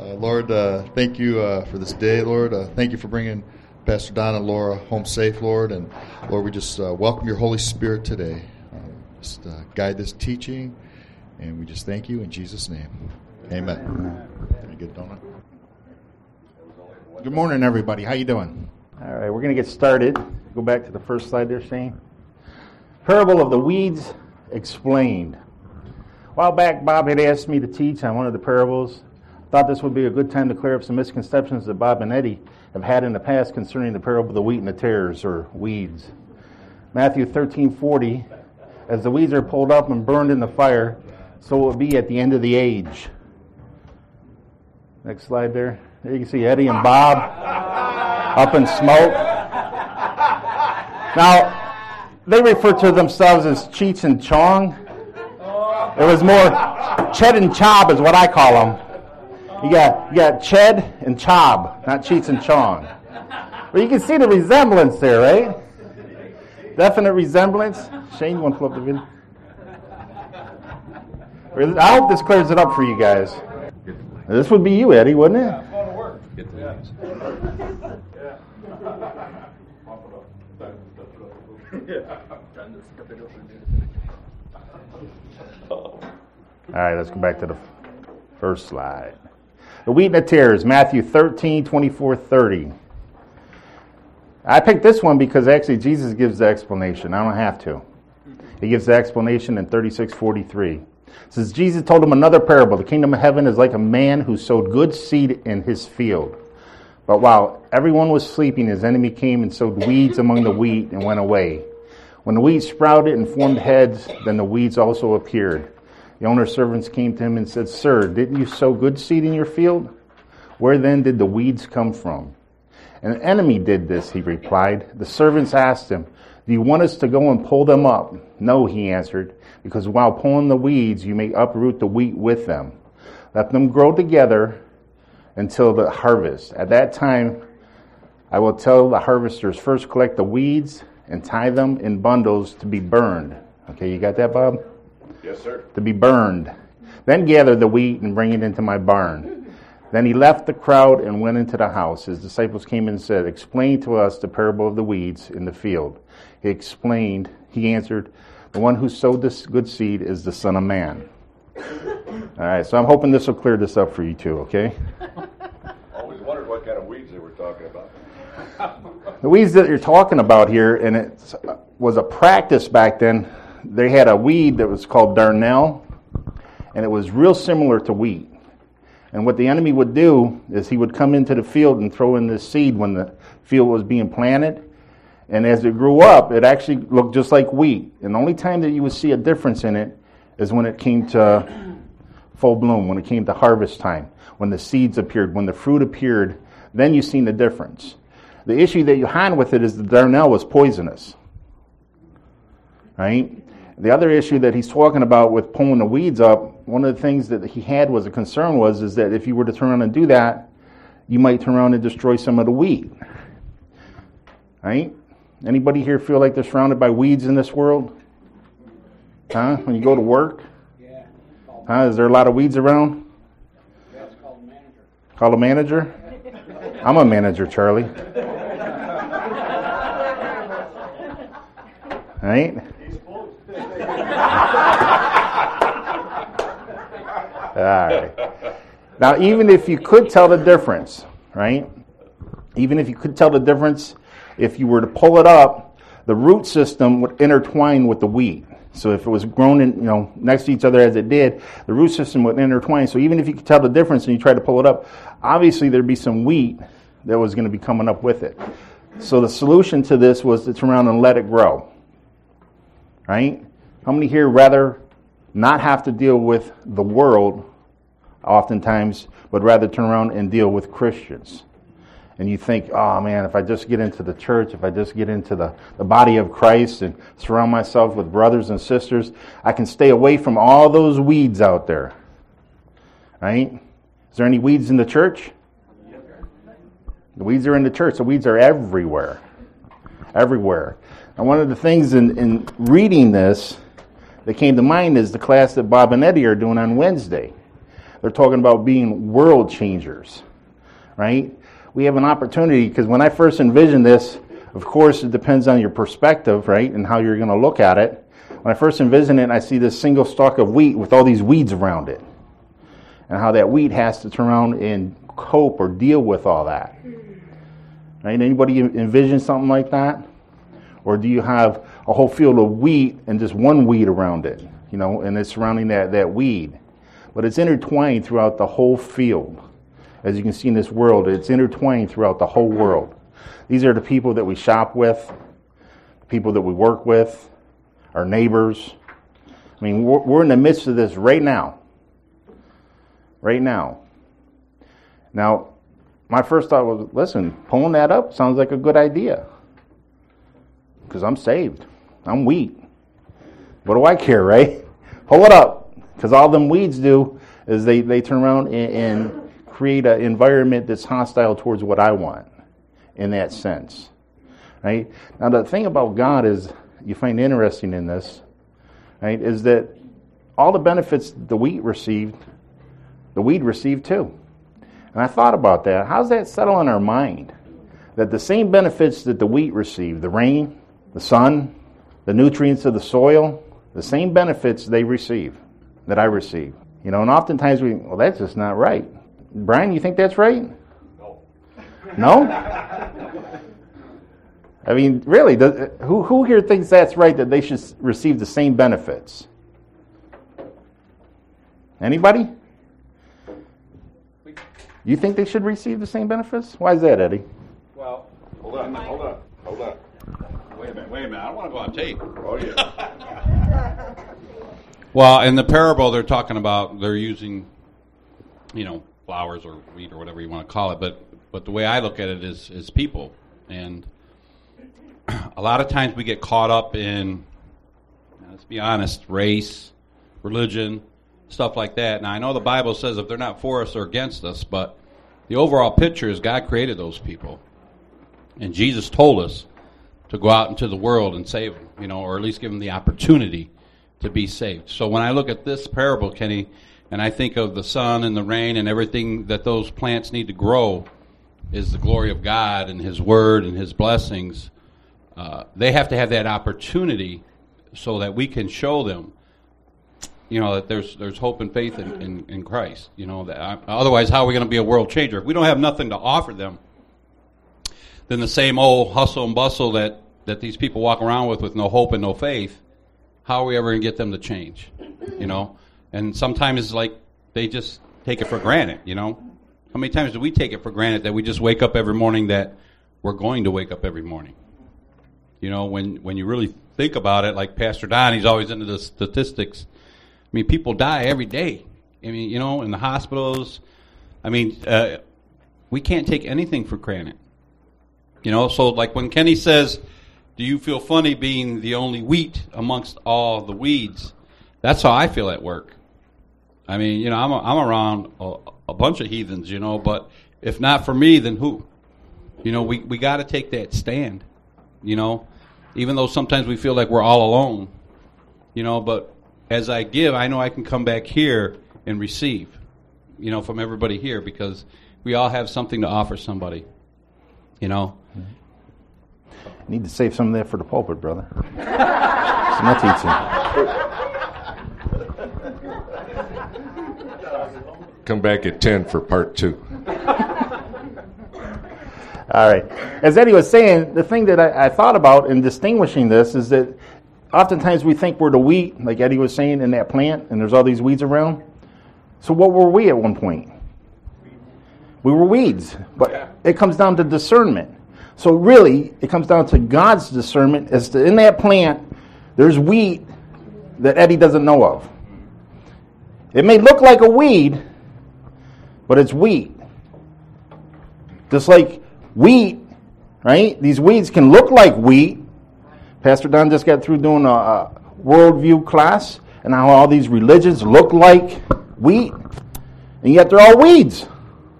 Lord, thank you for this day, Lord. Thank you for bringing Pastor Don and Laura home safe, Lord. And Lord, we just welcome your Holy Spirit today. Just guide this teaching, and we just thank you in Jesus' name. Amen. Can I get a donut? Good morning, everybody. How you doing? All right, we're going to get started. Go back to the first slide there, Shane. Parable of the Weeds Explained. A while back, Bob had asked me to teach on one of the parables. Thought this would be a good time to clear up some misconceptions that Bob and Eddie have had in the past concerning the parable of the wheat and the tares, or weeds. Matthew 13:40, as the weeds are pulled up and burned in the fire, so it will be at the end of the age. Next slide there. There you can see Eddie and Bob up in smoke. Now, they refer to themselves as Cheech and Chong. It was more Ched and Chob is what I call them. You got Ched and Chob, not Cheech and Chong. But you can see the resemblance there, right? Definite resemblance. Shane, you want to pull up the video? I hope this clears it up for you guys. This would be you, Eddie, wouldn't it? Yeah, it's going to work. Get the leads. All right, let's go back to the first slide. The wheat and the tares, Matthew 13:24-30. I picked this one because actually Jesus gives the explanation. I don't have to. He gives the explanation in 36:43. It says, Jesus told him another parable. The kingdom of heaven is like a man who sowed good seed in his field. But while everyone was sleeping, his enemy came and sowed weeds among the wheat and went away. When the weeds sprouted and formed heads, then the weeds also appeared. The owner's servants came to him and said, Sir, didn't you sow good seed in your field? Where then did the weeds come from? An enemy did this, he replied. The servants asked him, Do you want us to go and pull them up? No, he answered, because while pulling the weeds, you may uproot the wheat with them. Let them grow together until the harvest. At that time, I will tell the harvesters, first collect the weeds and tie them in bundles to be burned. Okay, you got that, Bob? Yes, sir. To be burned. Then gather the wheat and bring it into my barn. Then he left the crowd and went into the house. His disciples came and said, Explain to us the parable of the weeds in the field. He answered, The one who sowed this good seed is the Son of Man. All right, so I'm hoping this will clear this up for you too, okay? Always wondered what kind of weeds they were talking about. The weeds that you're talking about here, and it was a practice back then. They had a weed that was called darnel, and it was real similar to wheat. And what the enemy would do is he would come into the field and throw in this seed when the field was being planted. And as it grew up, it actually looked just like wheat. And the only time that you would see a difference in it is when it came to full bloom, when it came to harvest time, when the seeds appeared, when the fruit appeared, then you seen the difference. The issue that you had with it is the darnel was poisonous. Right? The other issue that he's talking about with pulling the weeds up, one of the things that he had was a concern is that if you were to turn around and do that, you might turn around and destroy some of the wheat. Right? Anybody here feel like they're surrounded by weeds in this world? Huh? When you go to work? Yeah. Huh? Is there a lot of weeds around? Yeah, it's called a manager. Call a manager? I'm a manager, Charlie. Right? All right. Now, even if you could tell the difference, right? Even if you could tell the difference, if you were to pull it up, the root system would intertwine with the wheat. So if it was grown in, next to each other as it did, the root system would intertwine. So even if you could tell the difference and you tried to pull it up, obviously there'd be some wheat that was going to be coming up with it. So the solution to this was to turn around and let it grow. Right? How many here rather not have to deal with the world oftentimes, but rather turn around and deal with Christians? And you think, oh man, if I just get into the church, if I just get into the body of Christ and surround myself with brothers and sisters, I can stay away from all those weeds out there. Right? Is there any weeds in the church? The weeds are in the church. The weeds are everywhere. Everywhere. And one of the things in reading this that came to mind is the class that Bob and Eddie are doing on Wednesday. they're talking about being world changers, right? We have an opportunity, because when I first envisioned this, of course, it depends on your perspective, right, and how you're going to look at it. When I first envision it, I see this single stalk of wheat with all these weeds around it, and how that wheat has to turn around and cope or deal with all that. Right? Anybody envision something like that? Or do you have a whole field of wheat and just one weed around it, and it's surrounding that weed? But it's intertwined throughout the whole field. As you can see in this world, it's intertwined throughout the whole world. These are the people that we shop with, the people that we work with, our neighbors. I mean, we're in the midst of this right now. Right now. Now, my first thought was, listen, pulling that up sounds like a good idea. Because I'm saved. I'm wheat. What do I care, right? Pull it up. Because all them weeds do is they turn around and create an environment that's hostile towards what I want in that sense. Right? Now, the thing about God is, you find interesting in this, right, is that all the benefits the weed received too. And I thought about that. How does that settle in our mind? That the same benefits that the wheat received, the rain, the sun, the nutrients of the soil, the same benefits they receive, that I receive. And oftentimes that's just not right. Brian, you think that's right? No? I mean, really, who here thinks that's right, that they should receive the same benefits? Anybody? You think they should receive the same benefits? Why is that, Eddie? Well, hold on. Wait a minute. I don't want to go on tape. Oh, yeah. Well, in the parable, they're talking about they're using, flowers or wheat or whatever you want to call it. But the way I look at it is people. And a lot of times we get caught up in, let's be honest, race, religion, stuff like that. Now, I know the Bible says if they're not for us or against us, but the overall picture is God created those people. And Jesus told us to go out into the world and save them, or at least give them the opportunity to be saved. So when I look at this parable, Kenny, and I think of the sun and the rain and everything that those plants need to grow is the glory of God and His Word and His blessings, they have to have that opportunity so that we can show them, that there's hope and faith in Christ. Otherwise, how are we going to be a world changer? If we don't have nothing to offer them, then the same old hustle and bustle that these people walk around with no hope and no faith, how are we ever going to get them to change? And sometimes it's like they just take it for granted, How many times do we take it for granted that we just wake up every morning that we're going to wake up every morning? When you really think about it, like Pastor Don, he's always into the statistics. I mean, people die every day. I mean, in the hospitals. I mean, we can't take anything for granted. So like when Kenny says, do you feel funny being the only wheat amongst all the weeds? That's how I feel at work. I mean, I'm around a bunch of heathens, but if not for me, then who? We got to take that stand, even though sometimes we feel like we're all alone, but as I give, I know I can come back here and receive, from everybody here, because we all have something to offer somebody, Need to save some of that for the pulpit, brother. It's my teaching. Come back at 10 for part 2. All right. As Eddie was saying, the thing that I thought about in distinguishing this is that oftentimes we think we're the wheat, like Eddie was saying, in that plant, and there's all these weeds around. So what were we at one point? We were weeds. But it comes down to discernment. So really, it comes down to God's discernment as to in that plant, there's wheat that Eddie doesn't know of. It may look like a weed, but it's wheat. Just like wheat, right? These weeds can look like wheat. Pastor Don just got through doing a worldview class and how all these religions look like wheat, and yet they're all weeds.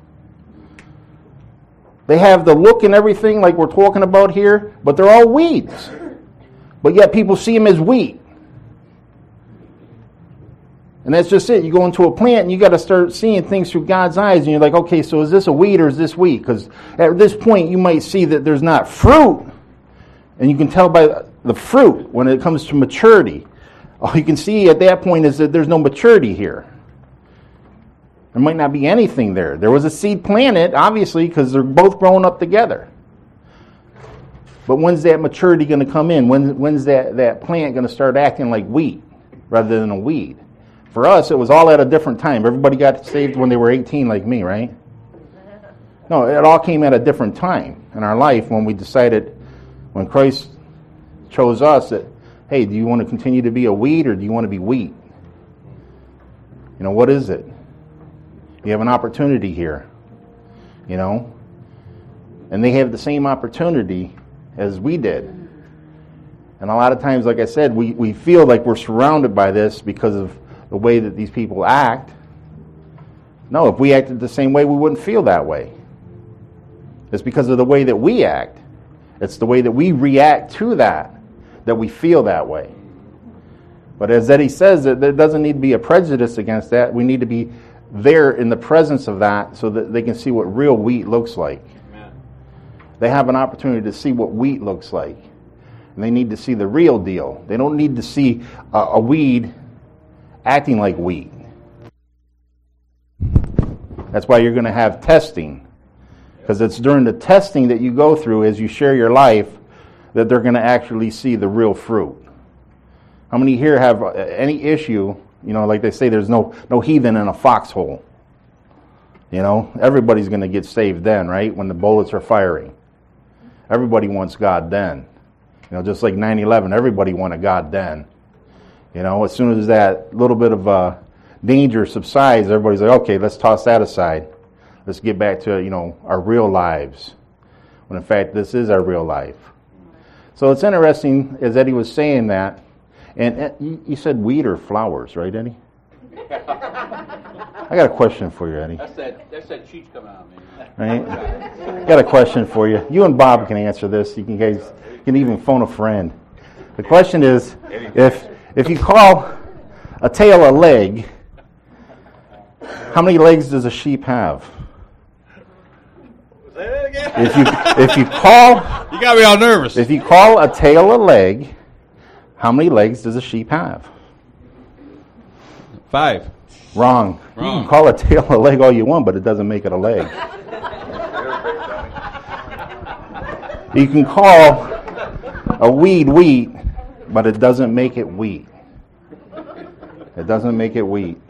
They have the look and everything like we're talking about here, but they're all weeds. But yet people see them as wheat. And that's just it. You go into a plant and you got to start seeing things through God's eyes. And you're like, okay, so is this a weed or is this wheat? Because at this point you might see that there's not fruit. And you can tell by the fruit when it comes to maturity. All you can see at that point is that there's no maturity here. There might not be anything there. There was a seed planted, obviously, because they're both growing up together. But when's that maturity going to come in? When's that plant going to start acting like wheat rather than a weed? For us, it was all at a different time. Everybody got saved when they were 18 like me, right? No, it all came at a different time in our life when we decided, when Christ chose us, that, hey, do you want to continue to be a weed or do you want to be wheat? You know, what is it? You have an opportunity here, you know? And they have the same opportunity as we did. And a lot of times, like I said, we feel like we're surrounded by this because of the way that these people act. No, if we acted the same way, we wouldn't feel that way. It's because of the way that we act. It's the way that we react to that we feel that way. But as Eddie says, there doesn't need to be a prejudice against that. We need to be there in the presence of that so that they can see what real wheat looks like. Amen. They have an opportunity to see what wheat looks like. And they need to see the real deal. They don't need to see a weed acting like wheat. That's why you're going to have testing. Because it's during the testing that you go through as you share your life that they're going to actually see the real fruit. How many here have any issue? You know, like they say, there's no heathen in a foxhole. You know, everybody's going to get saved then, right? When the bullets are firing. Everybody wants God then. You know, just like 9/11, everybody wanted God then. You know, as soon as that little bit of danger subsides, everybody's like, okay, let's toss that aside. Let's get back to, you know, our real lives. When in fact, this is our real life. So it's interesting, as Eddie was saying that, and you said wheat or flowers, right, Eddie? I got a question for you, Eddie. That's that cheech coming out, man. Right? Got a question for you. You and Bob can answer this. You can even phone a friend. The question is, if you call a tail a leg, how many legs does a sheep have? Say that again? If you call, You got me all nervous. if you call a tail a leg, how many legs does a sheep have? 5. Wrong. You Wrong. can call a tail a leg all you want, but it doesn't make it a leg. You can call a weed wheat, but it doesn't make it wheat. It doesn't make it wheat.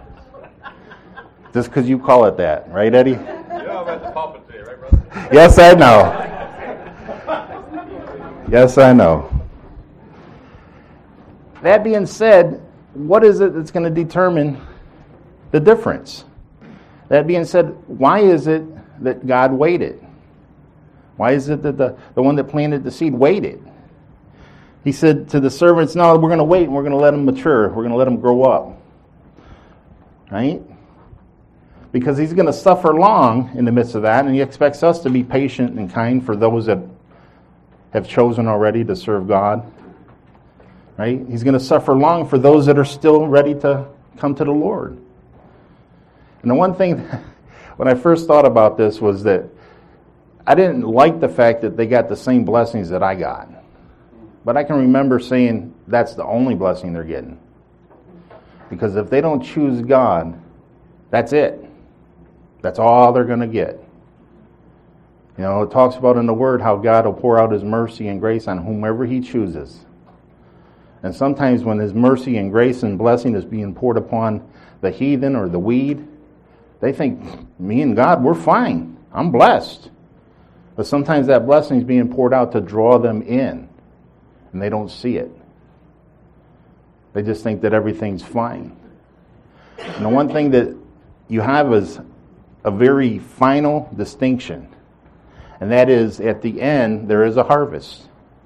Just because you call it that, right, Eddie? You know about the puppet there, right, brother? Yes, I know. Yes, I know. That being said, what is it that's going to determine the difference? That being said, why is it that God waited? Why is it that the one that planted the seed waited? He said to the servants, no, we're going to wait and we're going to let them mature. We're going to let them grow up. Right? Because he's going to suffer long in the midst of that, and he expects us to be patient and kind for those that have chosen already to serve God. Right? He's going to suffer long for those that are still ready to come to the Lord. And the one thing, when I first thought about this, was that I didn't like the fact that they got the same blessings that I got. But I can remember saying that's the only blessing they're getting. Because if they don't choose God, that's it. That's all they're going to get. You know, it talks about in the Word how God will pour out His mercy and grace on whomever He chooses. And sometimes when His mercy and grace and blessing is being poured upon the heathen or the weed, they think, me and God, we're fine. I'm blessed. But sometimes that blessing is being poured out to draw them in, and they don't see it. They just think that everything's fine. And the one thing that you have is a very final distinction, and that is at the end, there is a harvest.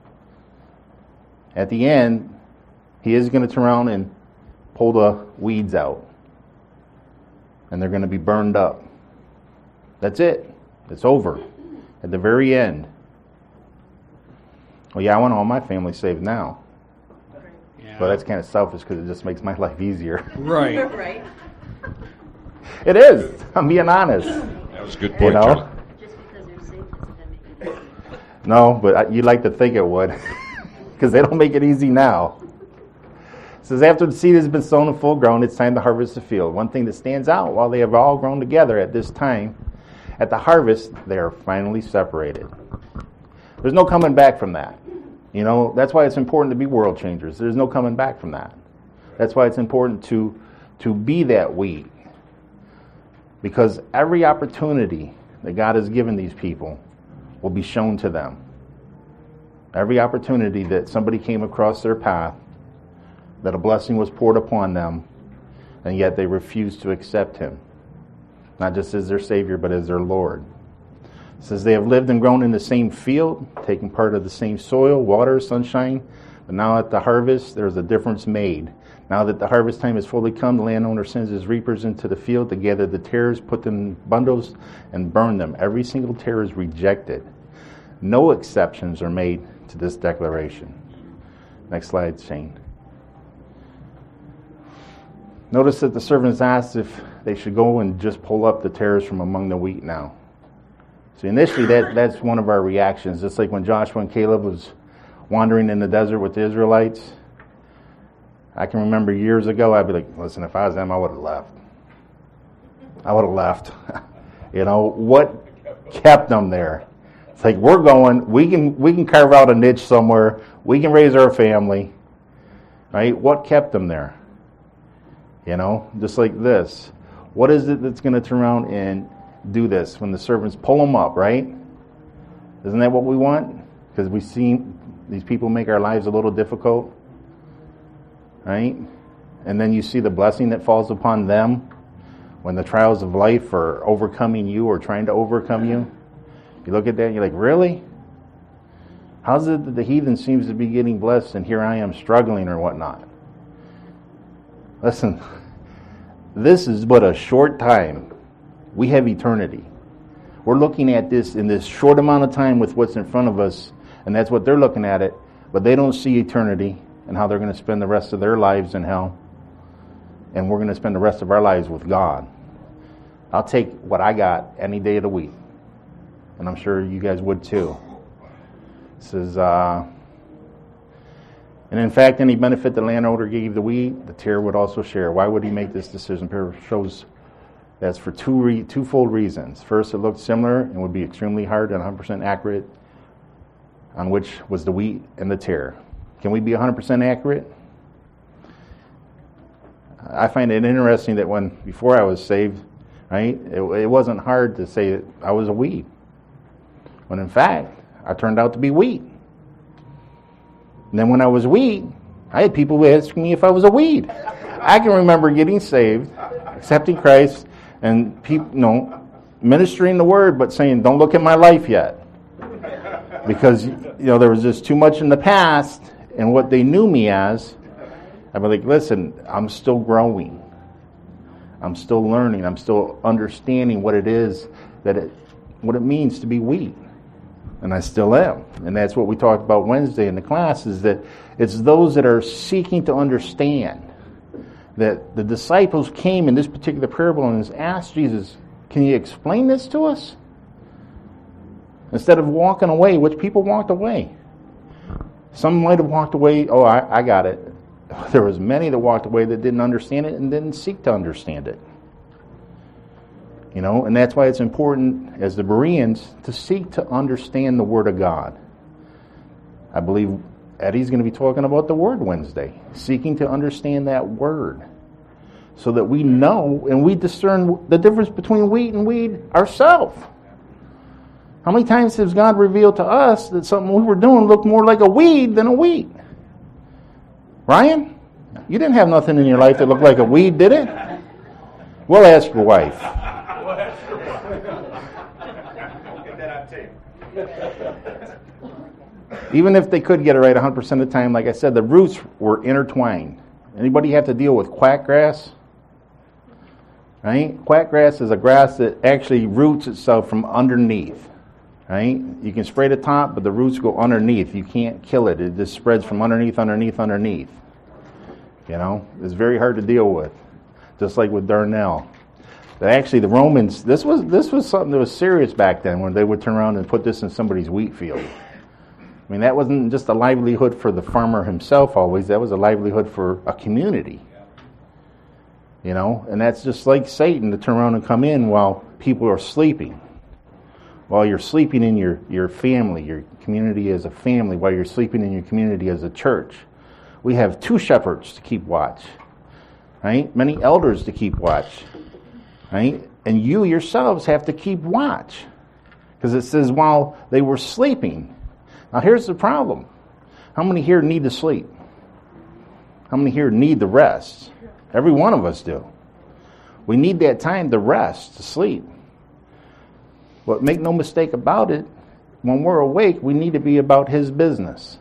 At the end, He is going to turn around and pull the weeds out, and they're going to be burned up. That's it. It's over. At the very end. Well, yeah, I want all my family saved now. But that's kind of selfish because it just makes my life easier. Right. Right. It is. I'm being honest. That was a good You point, know? Charlie. Just because they're safe doesn't make it easy. No, but you'd like to think it would, because they don't make it easy now. It says, after the seed has been sown and full grown, it's time to harvest the field. One thing that stands out, while they have all grown together at this time, at the harvest, they are finally separated. There's no coming back from that. You know, that's why it's important to be world changers. There's no coming back from that. That's why it's important to be that wheat. Because every opportunity that God has given these people will be shown to them. Every opportunity that somebody came across their path, that a blessing was poured upon them, and yet they refused to accept Him. Not just as their Savior, but as their Lord. It says they have lived and grown in the same field, taking part of the same soil, water, sunshine. But now at the harvest, there's a difference made. Now that the harvest time is fully come, the landowner sends his reapers into the field to gather the tares, put them in bundles, and burn them. Every single tare is rejected. No exceptions are made to this declaration. Next slide, Shane. Notice that the servants asked if they should go and just pull up the tares from among the wheat now. So initially, that's one of our reactions. Just like when Joshua and Caleb was wandering in the desert with the Israelites. I can remember years ago, I'd be like, listen, if I was them, I would have left. I would have left. You know, what kept them there? It's like, we're going, we can carve out a niche somewhere. We can raise our family. Right? What kept them there? You know, just like this. What is it that's going to turn around and do this when the servants pull them up, right? Isn't that what we want? Because we see these people make our lives a little difficult. Right? And then you see the blessing that falls upon them when the trials of life are overcoming you or trying to overcome you. You look at that and you're like, really? How's it that the heathen seems to be getting blessed and here I am struggling or whatnot? Listen, this is but a short time. We have eternity. We're looking at this in this short amount of time with what's in front of us, and that's what they're looking at it, but they don't see eternity and how they're going to spend the rest of their lives in hell. And we're going to spend the rest of our lives with God. I'll take what I got any day of the week. And I'm sure you guys would too. It says, and in fact, any benefit the landowner gave the wheat, the tare would also share. Why would he make this decision? It shows that's for twofold reasons. First, it looked similar and would be extremely hard and 100% accurate on which was the wheat and the tare. Can we be 100% accurate? I find it interesting that before I was saved, right, it wasn't hard to say that I was a wheat. When in fact, I turned out to be wheat. And then when I was wheat, I had people asking me if I was a weed. I can remember getting saved, accepting Christ, and people, ministering the word, but saying, don't look at my life yet. Because, there was just too much in the past, and what they knew me as, I'd be like, listen, I'm still growing. I'm still learning. I'm still understanding what it is, what it means to be wheat. And I still am. And that's what we talked about Wednesday in the class, is that it's those that are seeking to understand. That the disciples came in this particular parable and asked Jesus, can you explain this to us? Instead of walking away, which people walked away. Some might have walked away, I got it. There was many that walked away that didn't understand it and didn't seek to understand it. And that's why it's important as the Bereans to seek to understand the Word of God. I believe Eddie's going to be talking about the Word Wednesday, seeking to understand that Word so that we know and we discern the difference between wheat and weed ourselves. How many times has God revealed to us that something we were doing looked more like a weed than a wheat? Ryan, you didn't have nothing in your life that looked like a weed, did it? We'll ask your wife. Even if they could get it right 100% of the time, like I said, the roots were intertwined. Anybody have to deal with quackgrass? Right? Quackgrass is a grass that actually roots itself from underneath. Right? You can spray the top, but the roots go underneath. You can't kill it. It just spreads from underneath. It's very hard to deal with, just like with Darnell. But actually, the Romans, this was something that was serious back then when they would turn around and put this in somebody's wheat field. I mean, that wasn't just a livelihood for the farmer himself always. That was a livelihood for a community. And that's just like Satan to turn around and come in while people are sleeping. While you're sleeping in your family, your community as a family, while you're sleeping in your community as a church. We have 2 shepherds to keep watch, right? Many elders to keep watch, right? And you yourselves have to keep watch. Because it says while they were sleeping. Now here's the problem. How many here need to sleep? How many here need the rest? Every one of us do. We need that time to rest, to sleep. But make no mistake about it, when we're awake, we need to be about His business.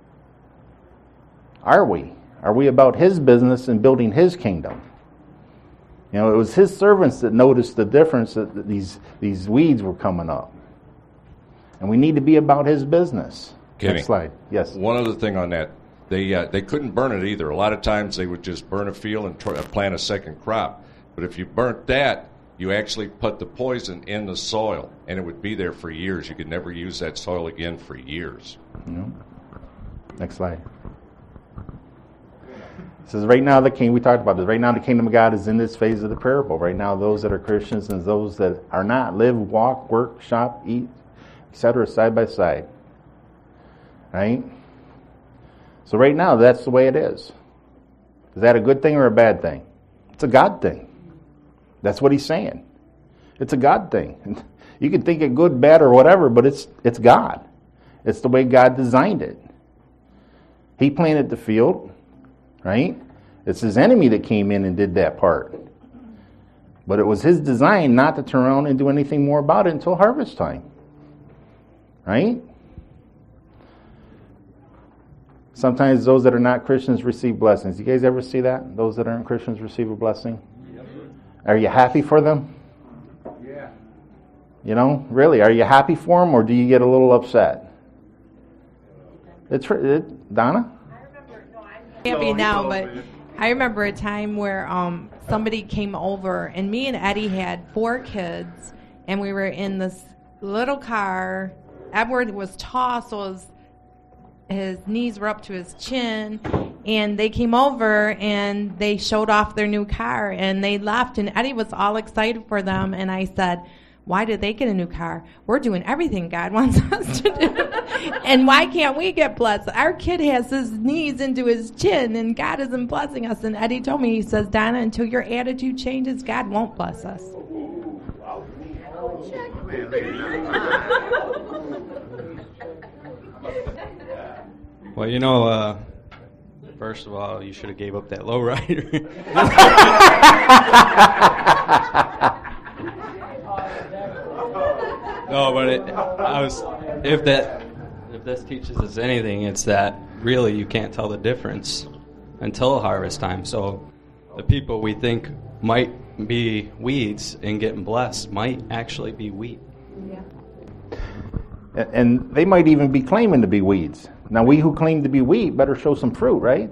Are we? Are we about His business and building His kingdom? It was His servants that noticed the difference that these weeds were coming up. And we need to be about His business. Kenny, Next slide. Yes. One other thing on that. They couldn't burn it either. A lot of times they would just burn a field and plant a second crop. But if you burnt that, you actually put the poison in the soil, and it would be there for years. You could never use that soil again for years. Next slide. It says, right now we talked about this, right now the kingdom of God is in this phase of the parable. Right now those that are Christians and those that are not live, walk, work, shop, eat, etc. side by side. Right? So right now that's the way it is. Is that a good thing or a bad thing? It's a God thing. That's what he's saying. It's a God thing. You can think it good, bad, or whatever, but it's God. It's the way God designed it. He planted the field, right? It's his enemy that came in and did that part. But it was his design not to turn around and do anything more about it until harvest time. Right? Sometimes those that are not Christians receive blessings. You guys ever see that? Those that aren't Christians receive a blessing? Are you happy for them? Yeah. Really, are you happy for them, or do you get a little upset? Donna? Happy now, but I remember a time where somebody came over, and me and Eddie had 4 kids, and we were in this little car. Edward was tall, so his knees were up to his chin, and they came over and they showed off their new car, and they left, and Eddie was all excited for them, and I said, why did they get a new car? We're doing everything God wants us to do. And why can't we get blessed? Our kid has his knees into his chin, and God isn't blessing us. And Eddie told me, he says, Donna, until your attitude changes, God won't bless us. Well, first of all, you should have gave up that lowrider. No, but if this teaches us anything, it's that really you can't tell the difference until harvest time. So the people we think might be weeds and getting blessed might actually be wheat. Yeah. And they might even be claiming to be weeds. Now, we who claim to be wheat better show some fruit, right?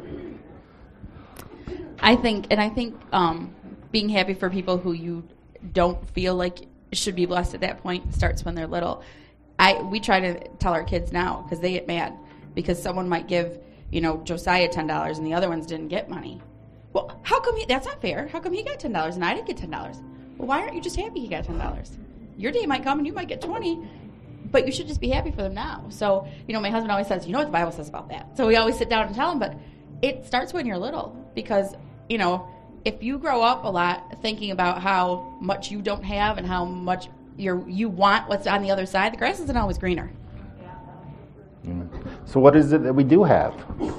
I think being happy for people who you don't feel like should be blessed at that point starts when they're little. We try to tell our kids now, because they get mad because someone might give Josiah $10 and the other ones didn't get money. Well, how come that's not fair? How come he got $10 and I didn't get $10? Well, why aren't you just happy he got $10? Your day might come and you might get 20, but you should just be happy for them now. So, my husband always says, what the Bible says about that? So we always sit down and tell him, but it starts when you're little, because, if you grow up a lot thinking about how much you don't have and how much you want what's on the other side, the grass isn't always greener. So what is it that we do have?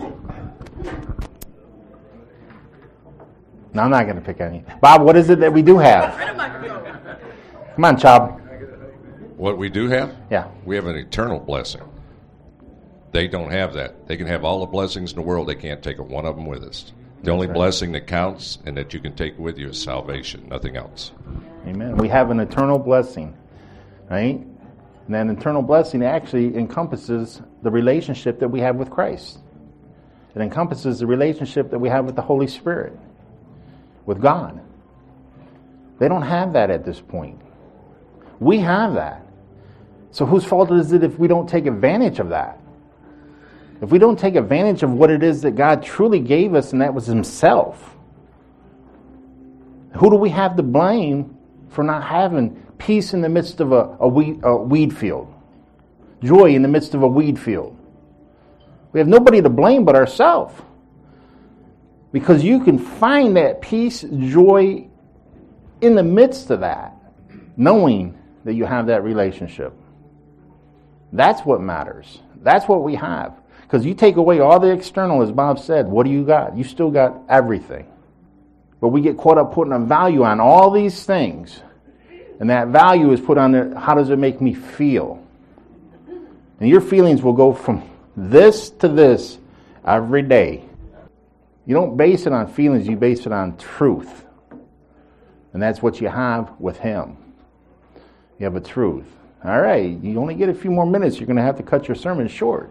No, I'm not going to pick any. Bob, what is it that we do have? Come on, Chab. What we do have? Yeah. We have an eternal blessing. They don't have that. They can have all the blessings in the world. They can't take one of them with us. The only blessing that counts and that you can take with you is salvation, nothing else. Amen. We have an eternal blessing, right? And that eternal blessing actually encompasses the relationship that we have with Christ. It encompasses the relationship that we have with the Holy Spirit, with God. They don't have that at this point. We have that. So whose fault is it if we don't take advantage of that? If we don't take advantage of what it is that God truly gave us, and that was Himself, who do we have to blame for not having peace in the midst of a weed field? Joy in the midst of a weed field. We have nobody to blame but ourselves. Because you can find that peace, joy in the midst of that, knowing that you have that relationship. That's what matters. That's what we have. Because you take away all the external, as Bob said, what do you got? You still got everything. But we get caught up putting a value on all these things. And that value is put on there, how does it make me feel? And your feelings will go from this to this every day. You don't base it on feelings, you base it on truth. And that's what you have with Him. You have a truth. All right, you only get a few more minutes. You're going to have to cut your sermon short.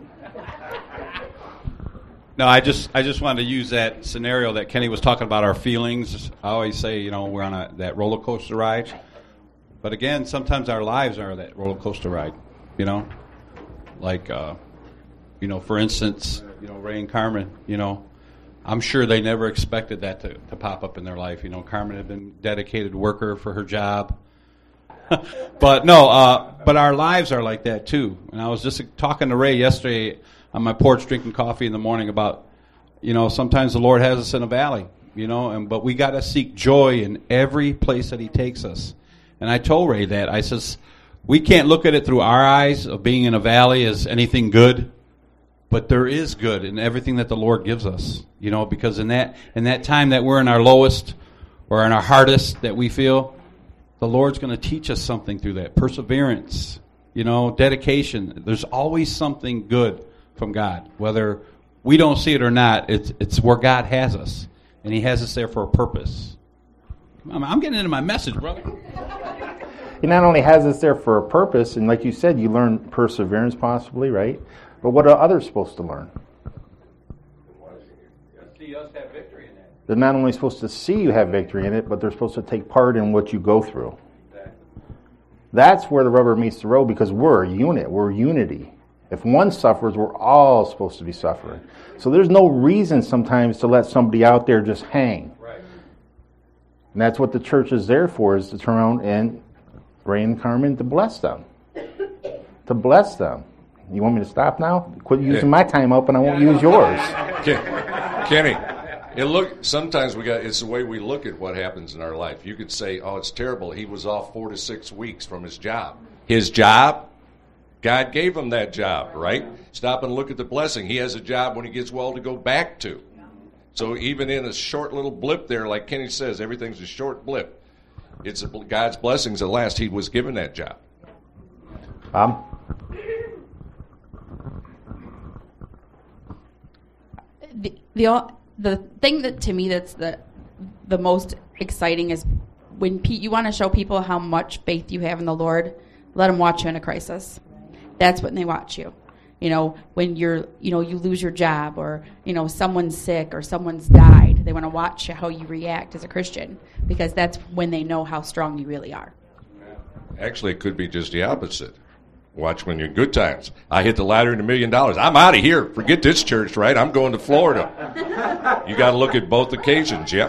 No, I just wanted to use that scenario that Kenny was talking about, our feelings. I always say, we're on that roller coaster ride. But again, sometimes our lives are that roller coaster ride, Like, for instance, Ray and Carmen, I'm sure they never expected that to pop up in their life. Carmen had been a dedicated worker for her job. But our lives are like that too. And I was just talking to Ray yesterday on my porch drinking coffee in the morning about, sometimes the Lord has us in a valley, but we got to seek joy in every place that He takes us. And I told Ray that. I says, we can't look at it through our eyes of being in a valley as anything good, but there is good in everything that the Lord gives us, because in that time that we're in our lowest or in our hardest that we feel, the Lord's going to teach us something through that. Perseverance, dedication. There's always something good from God. Whether we don't see it or not, it's where God has us. And He has us there for a purpose. I'm getting into my message, brother. He not only has us there for a purpose, and like you said, you learn perseverance possibly, right? But what are others supposed to learn? See us have victory in that. They're not only supposed to see you have victory in it, but they're supposed to take part in what you go through. Exactly. That's where the rubber meets the road, because we're a unit. We're unity. If one suffers, we're all supposed to be suffering. So there's no reason sometimes to let somebody out there just hang. Right. And that's what the church is there for, is to turn around and Ray and Carmen to bless them. To bless them. You want me to stop now? Quit using my time up and I won't use yours. Kenny, sometimes it's the way we look at what happens in our life. You could say, oh, it's terrible. He was off 4 to 6 weeks from his job. His job? God gave him that job, right? Stop and look at the blessing. He has a job when he gets well to go back to. So even in a short little blip there, like Kenny says, everything's a short blip. It's God's blessings at last. He was given that job. The thing that to me that's the most exciting is when you want to show people how much faith you have in the Lord, let them watch you in a crisis. That's when they watch you. When you lose your job, or someone's sick or someone's died, they want to watch how you react as a Christian, because that's when they know how strong you really are. Actually, it could be just the opposite. Watch when you're in good times. I hit the ladder in $1 million. I'm out of here. Forget this church, right? I'm going to Florida. You got to look at both occasions, yeah.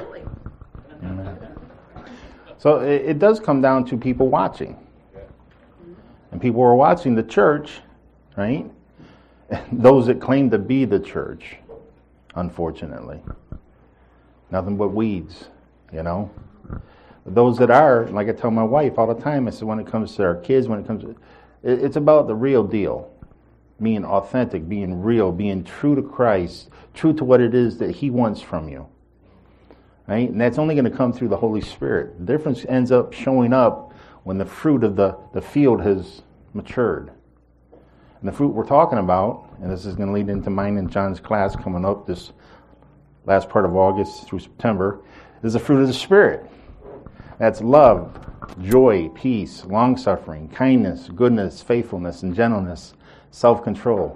So it does come down to people watching. And people are watching the church, right? Those that claim to be the church, unfortunately. Nothing but weeds, Those that are, like I tell my wife all the time, I said, when it comes to our kids, it's about the real deal. Being authentic, being real, being true to Christ, true to what it is that He wants from you. Right? And that's only going to come through the Holy Spirit. The difference ends up showing up when the fruit of the field has matured. And the fruit we're talking about, and this is going to lead into mine and John's class coming up this last part of August through September, is the fruit of the Spirit. That's love, joy, peace, long-suffering, kindness, goodness, faithfulness, and gentleness, self-control.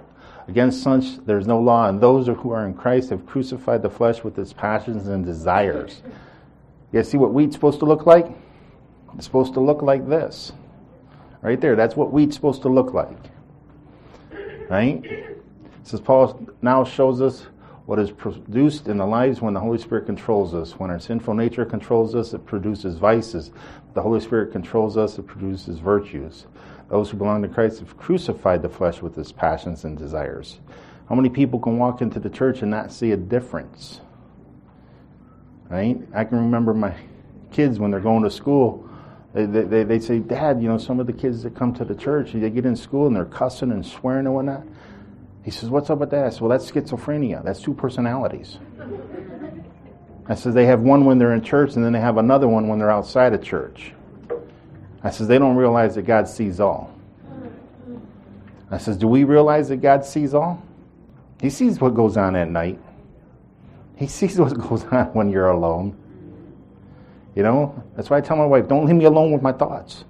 Against such there is no law, and those who are in Christ have crucified the flesh with its passions and desires. You guys see what wheat's supposed to look like? It's supposed to look like this. Right there. That's what wheat's supposed to look like. Right? So Paul now shows us what is produced in the lives when the Holy Spirit controls us. When our sinful nature controls us, it produces vices. The Holy Spirit controls us, it produces virtues. Those who belong to Christ have crucified the flesh with its passions and desires. How many people can walk into the church and not see a difference? Right? I can remember my kids when they're going to school. They say, Dad, some of the kids that come to the church, they get in school and they're cussing and swearing and whatnot. He says, what's up with that? I said, well, that's schizophrenia. That's two personalities. I said, they have one when they're in church and then they have another one when they're outside of church. I says, they don't realize that God sees all. I says, do we realize that God sees all? He sees what goes on at night. He sees what goes on when you're alone. That's why I tell my wife, don't leave me alone with my thoughts.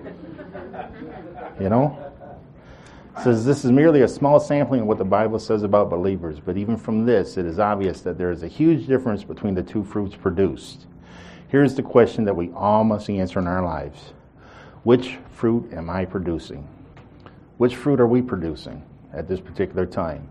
Says this is merely a small sampling of what the Bible says about believers, but even from this, it is obvious that there is a huge difference between the two fruits produced. Here's the question that we all must answer in our lives. Which fruit am I producing? Which fruit are we producing at this particular time?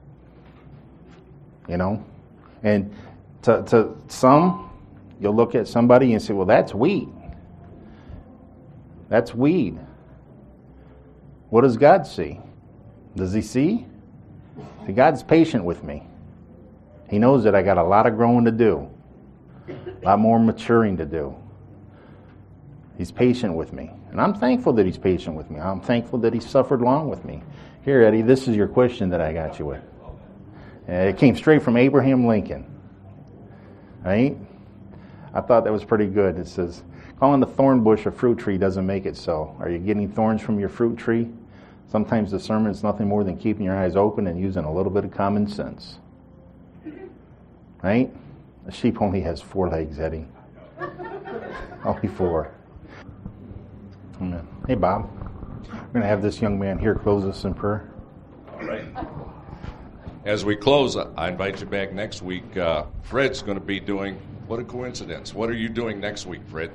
And to some, you'll look at somebody and say, well, that's weed. That's weed. What does God see? Does he see? God's patient with me. He knows that I got a lot of growing to do. A lot more maturing to do. He's patient with me. And I'm thankful that he's patient with me. I'm thankful that he suffered long with me. Here, Eddie, this is your question that I got you with. It came straight from Abraham Lincoln. Right? I thought that was pretty good. It says, calling the thorn bush a fruit tree doesn't make it so. Are you getting thorns from your fruit tree? Sometimes the sermon's nothing more than keeping your eyes open and using a little bit of common sense. Right? A sheep only has 4 legs, Eddie. Only 4. Amen. Hey, Bob. We're going to have this young man here close us in prayer. All right. As we close, I invite you back next week. Fred's going to be doing, what a coincidence. What are you doing next week, Fred?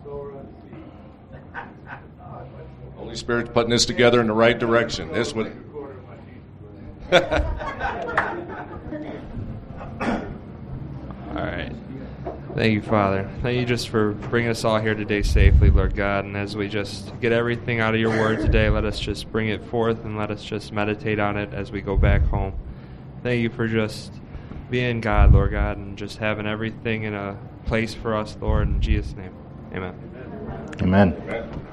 Holy Spirit's putting this together in the right direction. This would. All right. Thank you, Father. Thank you just for bringing us all here today safely, Lord God. And as we just get everything out of your word today, let us just bring it forth and let us just meditate on it as we go back home. Thank you for just being God, Lord God, and just having everything in a place for us, Lord. In Jesus' name, amen. Amen.